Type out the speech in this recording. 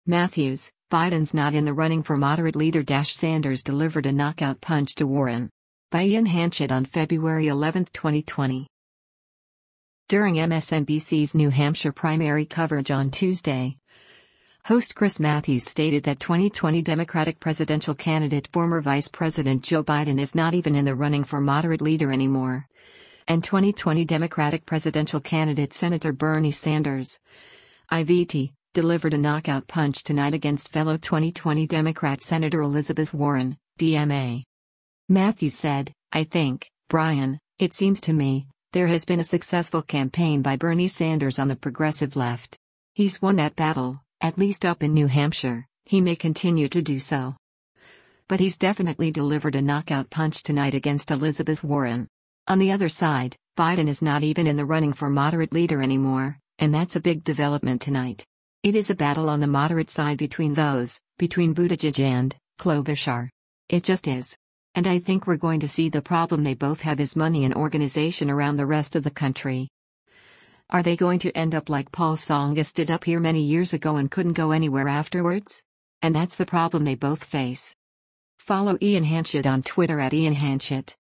Matthews, Biden's not in the running for moderate leader. Sanders delivered a knockout punch to Warren. By Ian Hanchett on February 11, 2020. During MSNBC's New Hampshire primary coverage on Tuesday, host Chris Matthews stated that 2020 Democratic presidential candidate former Vice President Joe Biden is not even in the running for moderate leader anymore. And 2020 Democratic presidential candidate Senator Bernie Sanders, IVT, delivered a knockout punch tonight against fellow 2020 Democrat Senator Elizabeth Warren, DMA. Matthews said, "I think, Brian, it seems to me, there has been a successful campaign by Bernie Sanders on the progressive left. He's won that battle, at least up in New Hampshire. He may continue to do so. But he's definitely delivered a knockout punch tonight against Elizabeth Warren. On the other side, Biden is not even in the running for moderate leader anymore, and that's a big development tonight. It is a battle on the moderate side between Buttigieg and Klobuchar. It just is. And I think we're going to see the problem they both have is money and organization around the rest of the country. Are they going to end up like Paul Tsongas did up here many years ago and couldn't go anywhere afterwards? And that's the problem they both face." Follow Ian Hanchett on Twitter @IanHanchett.